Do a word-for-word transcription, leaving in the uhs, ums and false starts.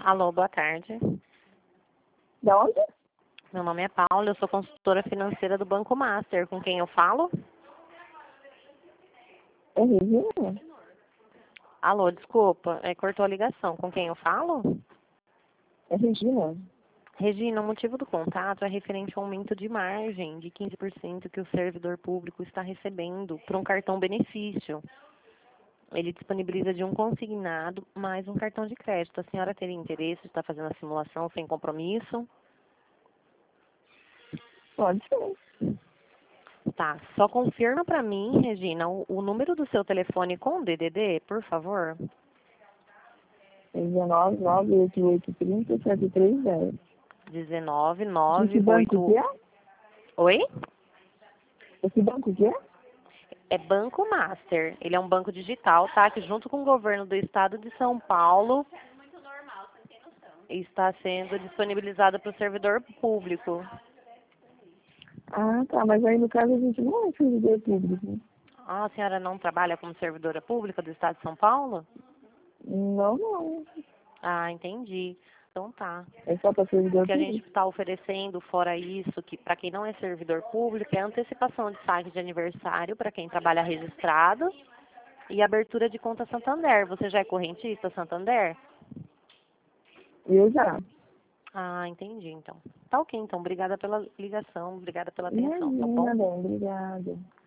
Alô, boa tarde. De onde? Meu nome é Paula, eu sou consultora financeira do Banco Master. Com quem eu falo? É Regina? Alô, desculpa, é, cortou a ligação. Com quem eu falo? É Regina? Regina, o motivo do contato é referente ao aumento de margem de quinze por cento que o servidor público está recebendo por um cartão benefício. Ele disponibiliza de um consignado mais um cartão de crédito. A senhora teria interesse de estar fazendo a simulação sem compromisso? Pode ser. Tá, só confirma para mim, Regina, o, o número do seu telefone com D D D, por favor. É dezenove, nove, oito oito, trinta, sete três zero. dezenove, De que nove, banco oito... que é? Oi? Esse banco que é? É Banco Master. Ele é um banco digital, tá? Que junto com o governo do estado de São Paulo está sendo disponibilizado para o servidor público. Ah, tá. Mas aí, no caso, a gente não é servidor público. Ah, a senhora não trabalha como servidora pública do estado de São Paulo? Não, não. Ah, entendi. Então tá. É só para O servidor que a gente público? está oferecendo, fora isso, que para quem não é servidor público, é antecipação de saque de aniversário para quem trabalha registrado e abertura de conta Santander. Você já é correntista Santander? Eu já. Ah, entendi, então. Tá ok, então. Obrigada pela ligação, obrigada pela atenção, tá Imagina, bom? bem. Obrigada.